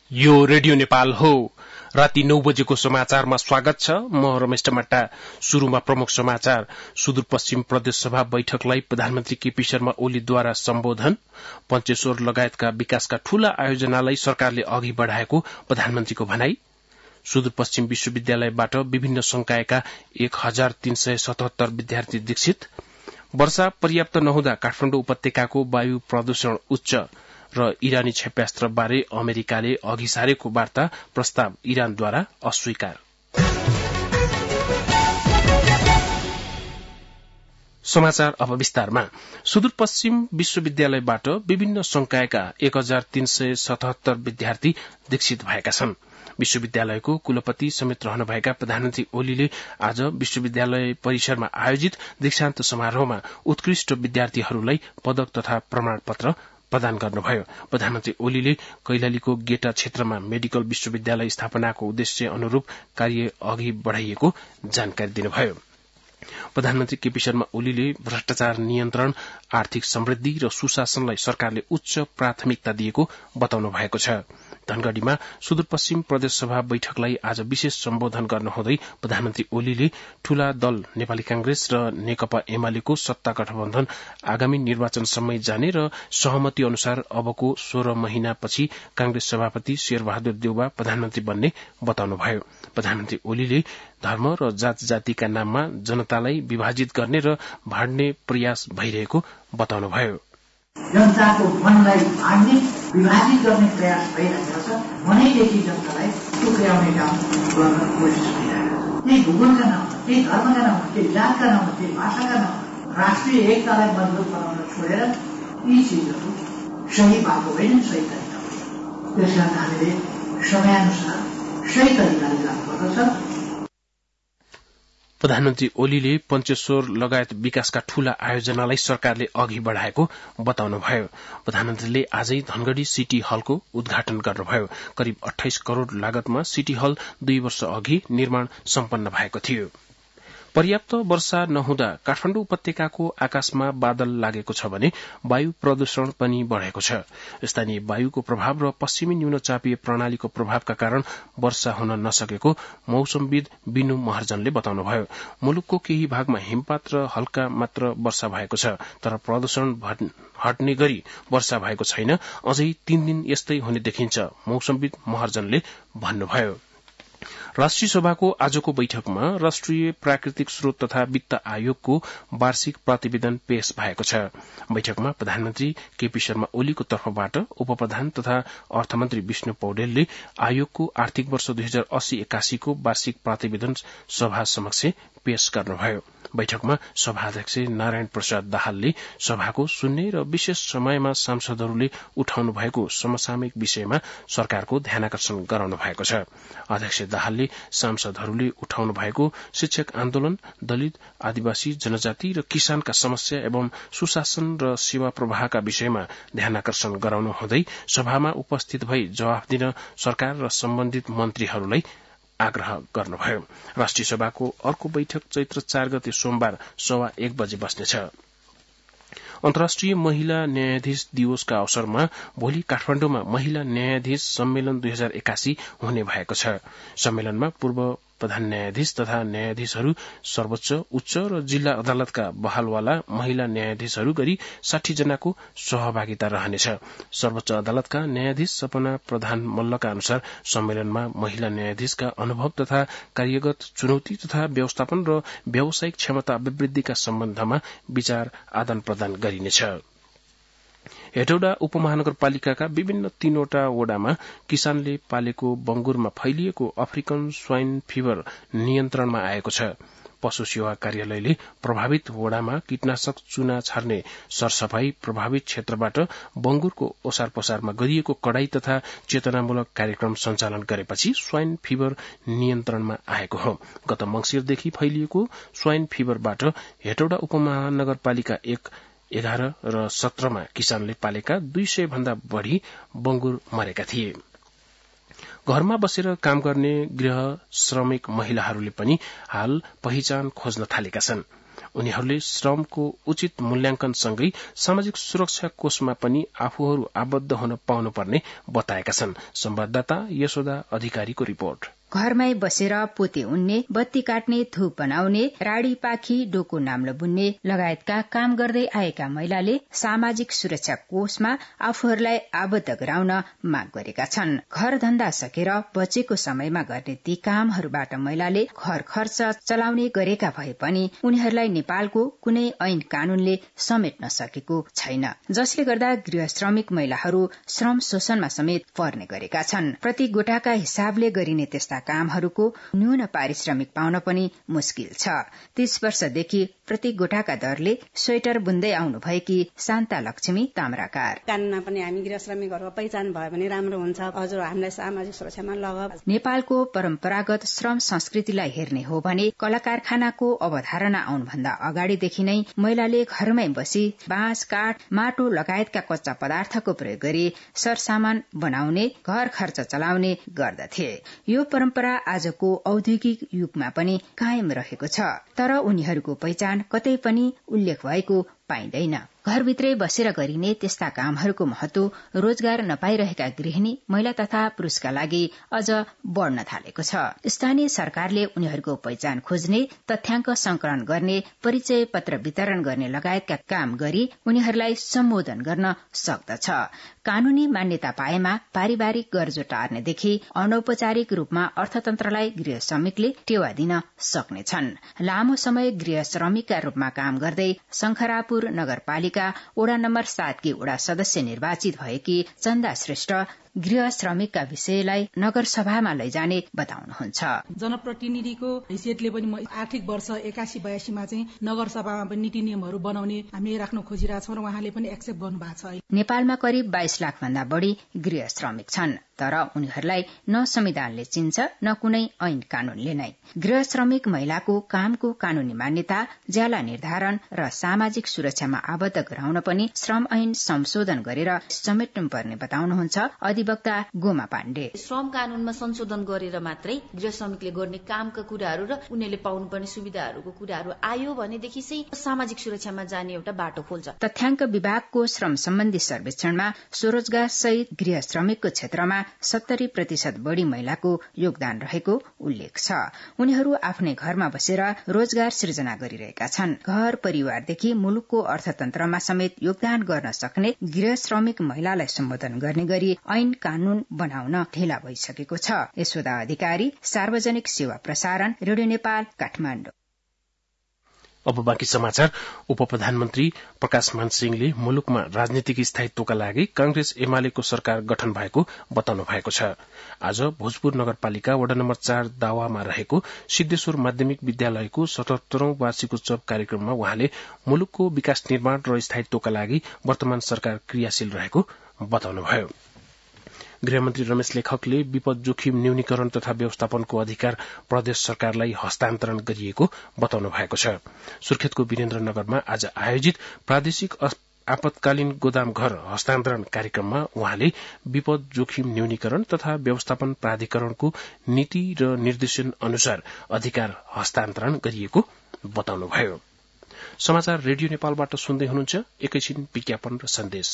यो रेडियो नेपाल हो। राति 9 बजेको समाचारमा स्वागत छ। म रमेश टमाटा। शुरूमा प्रमुख समाचार। सुदूरपश्चिम प्रदेश सभा बैठकलाई प्रधानमन्त्री केपी शर्मा ओलीद्वारा सम्बोधन। पञ्चेश्वर लगायतका विकासका ठूला आयोजनालाई सरकारले अघि बढ़ाएको प्रधानमन्त्रीको भनाई। सुदूरपश्चिम विश्वविद्यालयबाट विभिन्न संकायका 1377 विद्यार्थी दीक्षित। वर्षा पर्याप्त नहुँदा काठमाडौँ उपत्यकाको वायु प्रदूषण उच्च र इरानी क्षेप्यास्त्र बारे अमेरिकाले अघि सारेको वार्ता प्रस्ताव इरानद्वारा अस्वीकार। समाचार अब विस्तारमा। सुदूरपश्चिम विश्वविद्यालयबाट विभिन्न संकायका 1377 विद्यार्थी दीक्षित भएका छन्। विश्वविद्यालयको कुलपति समेत रहनुभएका प्रधानमन्त्री ओलीले आज विश्वविद्यालय परिसरमा आयोजित दीक्षान्त समारोहमा उत्कृष्ट विद्यार्थीहरूलाई पदक तथा प्रमाणपत्र प्रदान गर्नुभयो। प्रधानमन्त्री ओलीले कैलालीको गेटा क्षेत्रमा मेडिकल विश्वविद्यालय स्थापनाको उद्देश्य अनुरूप कार्य अघि बढ़ाइएको जानकारी दिनुभयो। प्रधानमन्त्री केपी शर्मा ओलीले भ्रष्टाचार नियन्त्रण, आर्थिक समृद्धि र सुशासनलाई सरकारले उच्च प्राथमिकता दिएको बताउनु भएको छ। धनगढ़ीमा सुदूरपश्चिम प्रदेश सभा बैठकलाई आज विशेष सम्बोधन गर्नुहुँदै प्रधानमन्त्री ओलीले ठूला दल नेपाली कांग्रेस र नेकपा एमालेको सत्ता गठबन्धन आगामी निर्वाचनसम्मै जाने र सहमति अनुसार अबको 16 महिनापछि कांग्रेस सभापति शेरबहादुर देउवा प्रधानमन्त्री बन्ने बताउनुभयो। प्रधानमन्त्री ओलीले धर्म र जात जातिका नाममा जनतालाई विभाजित गर्ने र भाड्ने प्रयास भइरहेको बताउनुभयो। जनताको मनलाई भाड्ने, विभाजित गर्ने प्रयास भइरहेको छ। मनैदेखि जनतालाई टुक्र्याउने काम गर्न कोसिस भइरहेको छ। त्यही भूगोलका नाममा, त्यही धर्मका नाममा, त्यही जातका नाममा, त्यही भाषाका नाममा राष्ट्रिय एकतालाई मजबुत बनाउन छोडेर यी चिजहरू सही बाटो होइन, सही तरिका होइन। त्यसकारण हामीले समयानुसार सही तरिकाले जानुपर्दछ। प्रधानमन्त्री ओलीले पञ्चेश्वर लगायत विकासका ठूला आयोजनालाई सरकारले अघि बढ़ाएको बताउनुभयो। प्रधानमन्त्रीले आजै धनगढ़ी सिटी हलको उद्घाटन गर्नुभयो। करिब 28 करोड़ लागतमा सिटी हल 2 वर्ष अघि निर्माण सम्पन्न भएको थियो। पर्याप्त वर्षा नहुँदा काठमाडौँ उपत्यकाको आकाशमा बादल लागेको छ भने वायु प्रदूषण पनि बढ़ेको छ। स्थानीय वायुको प्रभाव र पश्चिमी न्यूनचापीय प्रणालीको प्रभावका कारण वर्षा हुन नसकेको मौसमविद बिनु महर्जनले बताउनुभयो। मुलुकको केही भागमा हिमपात र हल्का मात्र वर्षा भएको छ, तर प्रदूषण हट्ने गरी वर्षा भएको छैन। अझै 3 दिन यस्तै हुने देखिन्छ, मौसमविद महर्जनले भन्नुभयो। राष्ट्रिय सभाको आजको बैठकमा राष्ट्रिय प्राकृतिक स्रोत तथा वित्त आयोगको वार्षिक प्रतिवेदन पेश भएको छ। बैठकमा प्रधानमन्त्री केपी शर्मा ओलीको तर्फबाट उपप्रधान तथा अर्थमन्त्री विष्णु पौडेलले आयोगको आर्थिक वर्ष 2080-81 को वार्षिक प्रतिवेदन सभा समक्ष पेश गर्नुभयो। बैठकमा सभाध्यक्ष नारायण प्रसाद दाहालले सभाको शून्य र विशेष समयमा सांसदहरूले उठाउनु भएको समसामयिक विषयमा सरकारको ध्यानाकर्षण गराउनु भएको छ। अध्यक्ष दाहालले सांसदहरूले उठाउनु भएको शिक्षक आन्दोलन, दलित, आदिवासी, जनजाति र किसानका समस्या एवं सुशासन र सेवा प्रवाहका विषयमा ध्यानाकर्षण गराउनु हुँदै सभामा उपस्थित भई जवाफ दिन सरकार र सम्बन्धित मन्त्रीहरूलाई आग्रह गर्नुभयो। राष्ट्रिय सभाको अर्को बैठक चैत्र 4 गते सोमबार 1:15 बजे बस्नेछ। अन्तर्राष्ट्रिय महिला न्यायाधीश दिवसका अवसरमा भोलि काठमाडौँमा महिला न्यायाधीश सम्मेलन 2081 हुने भएको छ। सम्मेलनमा पूर्व प्रधान न्यायाधीश तथा न्यायाधीशहरू, सर्वोच्च, उच्च र जिल्ला अदालतका बहालवाला महिला न्यायाधीशहरू गरी 60 जनाको सहभागिता रहनेछ। सर्वोच्च अदालतका न्यायाधीश सपना प्रधान मल्लका अनुसार सम्मेलनमा महिला न्यायाधीशका अनुभव तथा कार्यगत चुनौती तथा व्यवस्थापन र व्यावसायिक क्षमता अभिवृद्धिका सम्बन्धमा विचार आदान प्रदान गरिनेछ। हेटौडा उपमहानगरपालिकाका विभिन्न 3वटा वडामा किसानले पालेको बंगुरमा फैलिएको अफ्रिकन स्वाइन फिभर नियन्त्रणमा आएको छ। पशु सेवा कार्यालयले प्रभावित वडामा कीटनाशक चूना छर्ने सरसफाई, प्रभावित क्षेत्रबाट बंगुरको ओसार पसारमा गरिएको कडाई तथा चेतनामूलक कार्यक्रम सञ्चालन गरेपछि स्वाइन फिभर नियन्त्रणमा आएको हो। गत मंसिरदेखि फैलिएको स्वाइन फिभरबाट हेटौडा उपमहानगरपालिका 1, 11 र 17 मा किसानले पालेका 200 भन्दा बढ़ी बंगुर मरेका थिए। घरमा बसेर काम गर्ने गृह श्रमिक महिलाहरूले पनि हाल पहिचान खोज्न थालेका छन्। उनीहरूले श्रमको उचित मूल्याङ्कनसँगै सामाजिक सुरक्षा कोषमा पनि आफूहरू आबद्ध हुन पाउनुपर्ने बताएका छन्। संवाददाता यशोदा अधिकारीको रिपोर्ट। घरमै बसेर पोते उन्ने, बत्ती काट्ने, धूप बनाउने, राडी पाखी, डोको नाम्लो बुन्ने लगायतका काम गर्दै आएका महिलाले सामाजिक सुरक्षा कोषमा आफूहरूलाई आबद्ध गराउन माग गरेका छन्। घर धन्दा सकेर बचेको समयमा गर्ने ती कामहरूबाट महिलाले घर खर्च चलाउने गरेका भए पनि उनीहरूलाई नेपालको कुनै ऐन कानूनले समेट्न सकेको छैन, जसले गर्दा गृह श्रमिक महिलाहरू श्रम शोषणमा समेत पर्ने गरेका छन्। प्रति गोटाका हिसाबले गरिने त्यस्ता कामहरूको न्यून पारिश्रमिक पाउन पनि मुस्किल छ। 30 वर्षदेखि प्रति गोटाका दरले स्वेटर बुन्दै आउनु भएकी शान्ता लक्ष्मी ताम्राकार। कानूनमा पनि हामी गृह श्रमिकहरूको पहिचान भयो भने राम्रो हुन्छ। हजुर, हामीलाई सामाजिक सुरक्षामा लग। नेपालको परम्परागत श्रम संस्कृतिलाई हेर्ने हो भने कला कारखानाको अवधारणा आउनुभन्दा अगाडिदेखि नै महिलाले घरमै बसी बाँस, काठ, माटो लगायतका कच्चा पदार्थको प्रयोग गरी सरसामान बनाउने, घर खर्च चलाउने गर्दथे। यो परम्परा आजको औद्योगिक युगमा पनि कायम रहेको छ, तर उनीहरूको पहिचान कतै पनि उल्लेख भएको पाइँदैन। घरभित्रै बसेर गरिने त्यस्ता कामहरूको महत्व रोजगार नपाइरहेका गृहिणी महिला तथा पुरुषका लागि अझ बढ़न थालेको छ। स्थानीय सरकारले उनीहरूको पहिचान खोज्ने, तथ्याङ्क संकलन गर्ने, परिचय पत्र वितरण गर्ने लगायतका काम गरी उनीहरूलाई सम्बोधन गर्न सक्दछ। कानूनी मान्यता पाएमा पारिवारिक गर्जो टार्नेदेखि अनौपचारिक रूपमा अर्थतन्त्रलाई गृह श्रमिकले टेवा दिन सक्नेछन्। लामो समय गृह श्रमिकका रूपमा काम गर्दै शंखरापुर नगरपालिका वडा नम्बर 7 की वडा सदस्य निर्वाचित भएकी चन्दा श्रेष्ठ गृह श्रमिकका विषयलाई नगर सभामा लैजाने बताउनुहुन्छ। जनप्रतिनिधिको हैसियतले पनि म आर्थिक वर्ष 81-82 मा चाहिँ नगर सभामा पनि नीति नियमहरू बनाउने हामी राख्न खोजिरहेछौँ र उहाँले पनि एक्सेप्ट गर्नु भएको छ। नेपालमा करिब 22 लाख भन्दा बढ़ी गृह श्रमिक छन्, तर उनीहरूलाई न संविधानले चिन्छ न कुनै ऐन कानूनले नै। गृह श्रमिक महिलाको कामको कानूनी मान्यता, ज्याला निर्धारण र सामाजिक सुरक्षामा आबद्ध गराउन पनि श्रम ऐन संशोधन गरेर समेट्नुपर्ने बताउनुहुन्छ अधिवक्ता गोमा पाण्डे। श्रम कानूनमा संशोधन गरेर मात्रै गृह श्रमिकले गर्ने कामका कुराहरू र उनीहरूले पाउनुपर्ने सुविधाहरूको कुराहरू आयो भनेदेखि चाहिँ सामाजिक सुरक्षामा जाने एउटा बाटो खोल्छ। तथ्याङ्क विभागको श्रम सम्बन्धी सर्वेक्षणमा स्वरोजगार सहित गृह श्रमिकको क्षेत्रमा 70% बढ़ी महिलाको योगदान रहेको उल्लेख छ। उनीहरू आफ्नै घरमा बसेर रोजगार सृजना गरिरहेका छन्। घर परिवारदेखि मुलुकको अर्थतन्त्रमा समेत योगदान गर्न सक्ने गृह श्रमिक महिलालाई सम्बोधन गर्ने गरी ऐन कानून बनाउन ढिला भइसकेको छ। यशोदा अधिकारी, सार्वजनिक सेवा प्रसारण, रेडियो नेपाल, काठमाडौँ। अब बाँकी समाचार। उप प्रधानमन्त्री प्रकाश मान सिंहले मुलुकमा राजनीतिक स्थायित्वका लागि कांग्रेस एमालेको सरकार गठन भएको बताउनु भएको छ। आज भोजपुर नगरपालिका वडा नम्बर 4 दावामा रहेको सिद्धेश्वर माध्यमिक विद्यालयको 77औं वार्षिकोत्सव कार्यक्रममा उहाँले मुलुकको विकास निर्माण र स्थायित्वका लागि वर्तमान सरकार क्रियाशील रहेको बताउनुभयो। गृहमन्त्री रमेश लेखकले विपद जोखिम न्यूनीकरण तथा व्यवस्थापनको अधिकार प्रदेश सरकारलाई हस्तान्तरण गरिएको बताउनु भएको छ। सुर्खेतको वीरेन्द्रनगरमा आज आयोजित प्रादेशिक आपतकालीन गोदाम घर हस्तान्तरण कार्यक्रममा उहाँले विपद जोखिम न्यूनीकरण तथा व्यवस्थापन प्राधिकरणको नीति र निर्देशन अनुसार अधिकार हस्तान्तरण गरिएको बताउनुभयो। समाचार रेडियो नेपालबाट सुन्दै हुनुहुन्छ। एकैछिन विज्ञापन र सन्देश।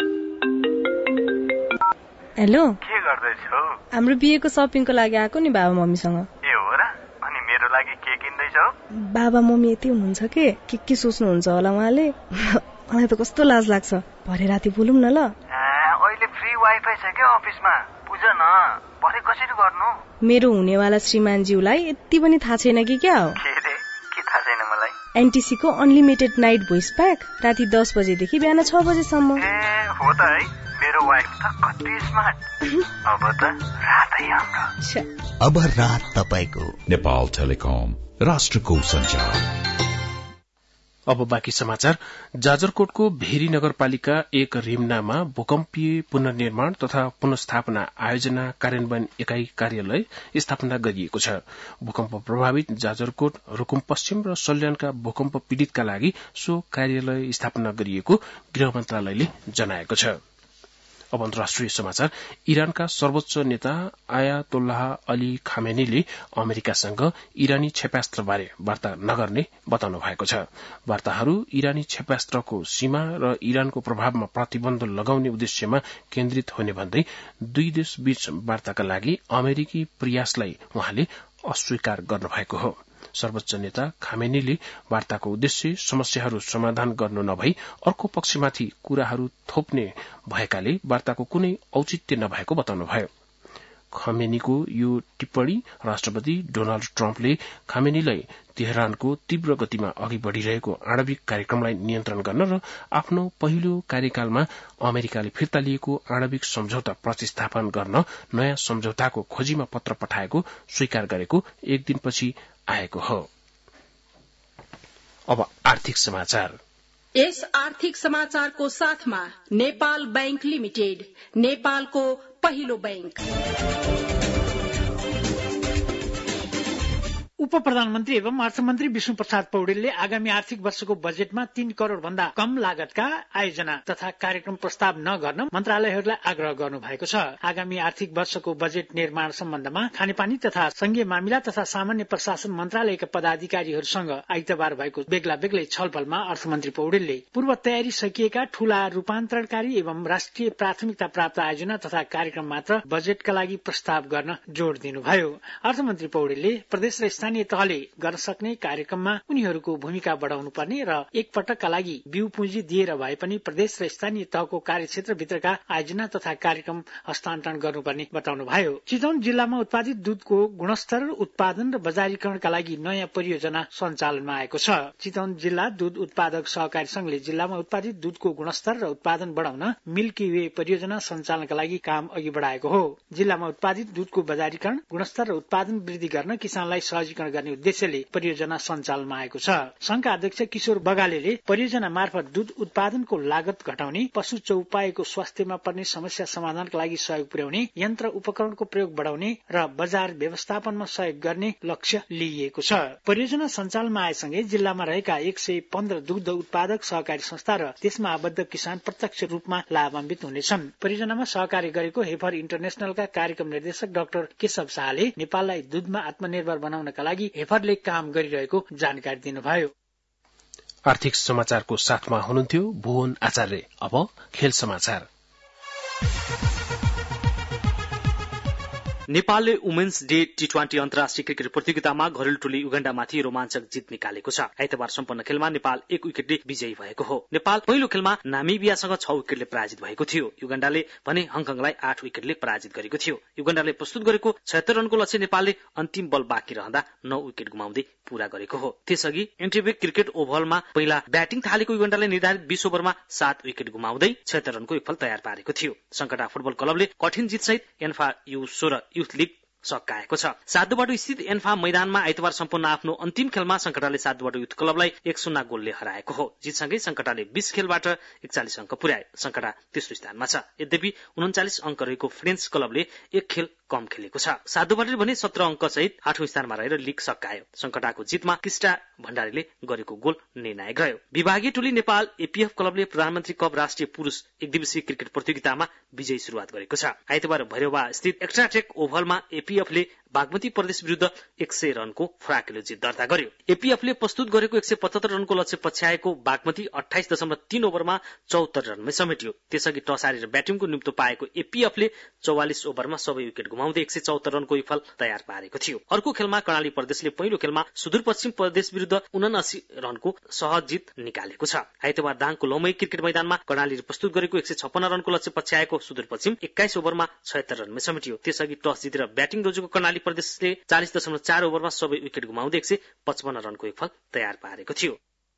हेलो, के गर्दैछौ? हाम्रो बिहेको शपिङको लागि आएको नि बाबा मम्मीसँग। ए हो र? अनि मेरो लागि के किन्दैछौ? बाबा मम्मी यति हुनुहुन्छ के सोच्नुहुन्छ होला उहाँले। मलाई त कस्तो लाज लाग्छ। भरे राति बोलौँ न ल। अहिले फ्री वाइफाई छ के अफिसमा? बुझ न, भरे कसरी गर्नु? मेरो हुनेवाला श्रीमानज्यूलाई यति पनि थाहा छैन कि क्या हो? के थाहा छैन मलाई? एनटीसी को अनलिमिटेड नाइट भोइस प्याक राति 10 बजेदेखि बिहान 6 बजेसम्म। हो त है, मेरो वाइफ त कति स्मार्ट। अब त रातै हाम्रो। अब रात तपाईको। नेपाल टेलिकम, राष्ट्रको सञ्चार। अब बाँकी समाचार। जाजरकोटको भेरी नगरपालिका 1 रिमनामा भूकम्पीय पुनर्निर्माण तथा पुनस्थापना आयोजना कार्यान्वयन एकाई कार्यालय स्थापना गरिएको छ। भूकम्प प्रभावित जाजरकोट, रुकुम पश्चिम र सल्यानका भूकम्प पीड़ितका लागि सो कार्यालय स्थापना गरिएको गृह मन्त्रालयले जनाएको छ। अब अन्तर्राष्ट्रिय समाचार। इरानका सर्वोच्च नेता आयातोल्लाह अली खामेनीले अमेरिकासँग इरानी क्षेपणास्त्रबारे वार्ता नगर्ने बताउनु भएको छ। वार्ताहरू इरानी क्षेपणास्त्रको सीमा र इरानको प्रभावमा प्रतिबन्ध लगाउने उद्देश्यमा केन्द्रित हुने भन्दै दुई देशबीच वार्ताका लागि अमेरिकी प्रयासलाई उहाँले अस्वीकार गर्नुभएको हो। सर्वोच्च नेता खामेनीले वार्ताको उद्देश्य समस्याहरू समाधान गर्नु नभई अर्को पक्षमाथि कुराहरू थोप्ने भएकाले वार्ताको कुनै औचित्य नभएको बताउनुभयो। खामेनीको यो टिप्पणी राष्ट्रपति डोनाल्ड ट्रम्पले खामेनीलाई तेहरानको तीव्र गतिमा अघि बढ़िरहेको आणविक कार्यक्रमलाई नियन्त्रण गर्न र आफ्नो पहिलो कार्यकालमा अमेरिकाले फिर्ता लिएको आणविक सम्झौता प्रतिस्थापन गर्न नयाँ सम्झौताको खोजीमा पत्र पठाएको स्वीकार गरेको एक दिनपछि आएको हो। अब आर्थिक समाचार। यस आर्थिक समाचारको साथमा नेपाल बैंक लिमिटेड, नेपालको पहिलो बैंक। उप प्रधानमन्त्री एवं अर्थमन्त्री विष्णु प्रसाद पौडेलले आगामी आर्थिक वर्षको बजेटमा 3 करोड़ भन्दा कम लागतका आयोजना तथा कार्यक्रम प्रस्ताव नगर्न मन्त्रालयहरूलाई आग्रह गर्नु भएको छ। आगामी आर्थिक वर्षको बजेट निर्माण सम्बन्धमा खानेपानी तथा संघीय मामिला तथा सामान्य प्रशासन मन्त्रालयका पदाधिकारीहरूसँग आइतबार भएको बेग्ला बेग्लै छलफलमा अर्थमन्त्री पौडेलले पूर्व तयारी सकिएका ठूला रूपान्तरणकारी एवं राष्ट्रिय प्राथमिकता प्राप्त आयोजना तथा कार्यक्रम मात्र बजेटका लागि प्रस्ताव गर्न जोड़ दिनुभयो। अर्थमन्त्री पौडेलले प्रदेश र स्थानीय तहले गर्न सक्ने कार्यक्रममा उनीहरूको भूमिका बढ़ाउनु पर्ने र एक पटकका लागि बिउ पुँजी दिएर भए पनि प्रदेश र स्थानीय तहको कार्यक्षेत्रभित्रका आयोजना तथा कार्यक्रम हस्तान्तरण गर्नुपर्ने बताउनुभयो। चितवन जिल्लामा उत्पादित दूधको गुणस्तर, उत्पादन र बजारीकरणका लागि नयाँ परियोजना सञ्चालनमा आएको छ। चितवन जिल्ला दूध उत्पादक सहकारी संघले जिल्लामा उत्पादित दूधको गुणस्तर र उत्पादन बढ़ाउन मिल्की वे परियोजना सञ्चालनका लागि काम अघि बढ़ाएको हो। जिल्लामा उत्पादित दूधको बजारीकरण, गुणस्तर र उत्पादन वृद्धि गर्न किसानलाई सहजीकरण गर्ने उद्देश्यले परियोजना सञ्चालनमा आएको छ। संघका अध्यक्ष किशोर बगालेले परियोजना मार्फत दूध उत्पादनको लागत घटाउने, पशु चौपाएको स्वास्थ्यमा पर्ने समस्या समाधानका लागि सहयोग पुर्याउने, यन्त्र उपकरणको प्रयोग बढ़ाउने र बजार व्यवस्थापनमा सहयोग गर्ने लक्ष्य लिइएको छ। परियोजना सञ्चालनमा आएसँगै जिल्लामा रहेका 115 दुग्ध उत्पादक सहकारी संस्था र त्यसमा आबद्ध किसान प्रत्यक्ष रूपमा लाभान्वित हुनेछन्। परियोजनामा सहकार्य गरेको हेफर इन्टरनेशनलका कार्यक्रम निर्देशक डाक्टर केशव शाहले नेपाललाई दूधमा आत्मनिर्भर बनाउनका लागि हेफरले काम गरिरहेको जानकारी दिनुभयो। आर्थिक समाचारको साथमा हुनुहुन्थ्यो भुवन आचार्य। अब खेल समाचार। नेपालले वुमेन्स डे टी20 अन्तर्राष्ट्रिय क्रिकेट प्रतियोगितामा घरेलु टोली युगाण्डामाथि रोमाञ्चक जित निकालेको छ। आइतबार सम्पन्न खेलमा नेपाल 1 विकेटले विजयी भएको हो। नेपाल पहिलो खेलमा नामिबियासँग 6 विकेटले पराजित भएको थियो। युगाण्डाले भने हङकङलाई 8 विकेटले पराजित गरेको थियो। युगाण्डाले प्रस्तुत गरेको 76 रनको लक्ष्य नेपालले अन्तिम बल बाँकी रहँदा 9 विकेट गुमाउँदै पूरा गरेको हो। त्यसअघि एन्टिबे क्रिकेट ओभलमा पहिला ब्याटिङ थालेको युगाण्डाले निर्धारित 20 ओभरमा 7 विकेट गुमाउँदै 76 रनको विफल तयार पारेको थियो। संकटा फुटबल क्लबले कठिन जितसहित एन्फा U16 युथ लीग सकाएको छ। साधुबाटो स्थित एन्फा मैदानमा आइतबार सम्पन्न आफ्नो अन्तिम खेलमा संकटाले साधुबाटो युथ क्लबलाई 1-0 गोलले हराएको हो। जितसँगै संकटाले 20 खेलबाट 41 अंक पुर्याए। संकटा तेस्रो स्थानमा छ। यद्यपि 39 अंक रहेको फ्रेन्च क्लबले 1 खेल कम खेलेको छ। साधुबाटोले भने 17 अंक सहित 8औं स्थानमा रहेर लीग सकायो। संकटाको जितमा कृष्णा भण्डारीले गरेको गोल निर्णायक रह्यो। विभागीय टोली नेपाल एपीएफ क्लबले प्रधानमन्त्री कप राष्ट्रिय पुरुष एकदिवसीय क्रिकेट प्रतियोगितामा विजयी शुरुआत गरेको छ। आइतबार भैरवा स्थित एक्स्ट्राटेक ओभलमा एपीएफले बागमती प्रदेश विरुद्ध 100 रनको फराकिलो जित दर्ता गर्यो। एपीएफले प्रस्तुत गरेको 175 रनको लक्ष्य पछ्याएको बागमती 28.3 ओभरमा 74 रनमै समेट्यो। त्यसअघि टस हारेर ब्याटिङको निम्तो पाएको एपीएफले 44 ओभरमा सबै विकेट गुमाउँदै 174 रनको विफल तयार पारेको थियो। अर्को खेलमा कर्णाली प्रदेशले पहिलो खेलमा सुदूरपश्चिम प्रदेश विरुद्ध 79 रनको सहज जित निकालेको छ। आइतबार दाङको लौमै क्रिकेट मैदानमा कर्णालीले प्रस्तुत गरेको 156 रनको लक्ष्य पछ्याएको सुदूरपश्चिम 21 ओभरमा 76 रनमै समेट्यो। त्यसअघि टस जितेर ब्याटिङ रोजेको कर्णाली प्रदेशले 40.4 ओभरमा सबै विकेट गुमाउँदै 155 रनको विफल तयार पारेको थियो।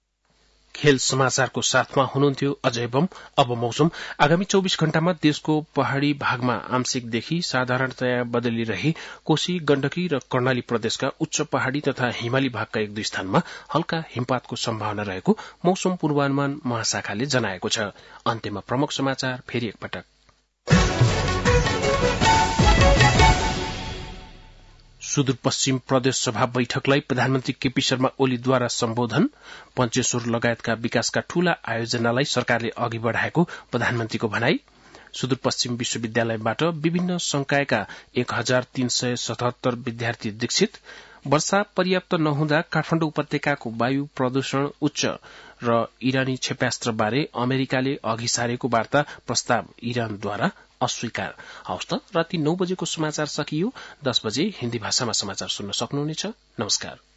खेल समाचारको साथमा हुनुहुन्थ्यो अजय बम। अब मौसम। आगामी 24 घण्टामा देशको पहाड़ी भागमा आंशिकदेखि साधारणतया बदलिरहे कोशी, गण्डकी र कर्णाली प्रदेशका उच्च पहाड़ी तथा हिमाली भागका 1-2 स्थानमा हल्का हिमपातको सम्भावना रहेको मौसम पूर्वानुमान महाशाखाले जनाएको छ। अन्त्यमा प्रमुख समाचार फेरि एकपटक। सुदूरपश्चिम प्रदेश सभा बैठकलाई प्रधानमन्त्री केपी शर्मा ओलीद्वारा सम्बोधन। पञ्चेश्वर लगायतका विकासका ठूला आयोजनालाई सरकारले अघि बढ़ाएको प्रधानमन्त्रीको भनाई। सुदूरपश्चिम विश्वविद्यालयबाट विभिन्न संकायका 1377 विद्यार्थी दीक्षित। वर्षा पर्याप्त नहुँदा काठमाडौँ उपत्यकाको वायु प्रदूषण उच्च र इरानी क्षेप्यास्त्रबारे अमेरिकाले अघि सारेको वार्ता प्रस्ताव इरानद्वारा अस्वीकार। हवस् त, राति 9 बजेको समाचार सकियो। 10 बजे हिन्दी भाषामा समाचार सुन्न सक्नुहुनेछ। नमस्कार।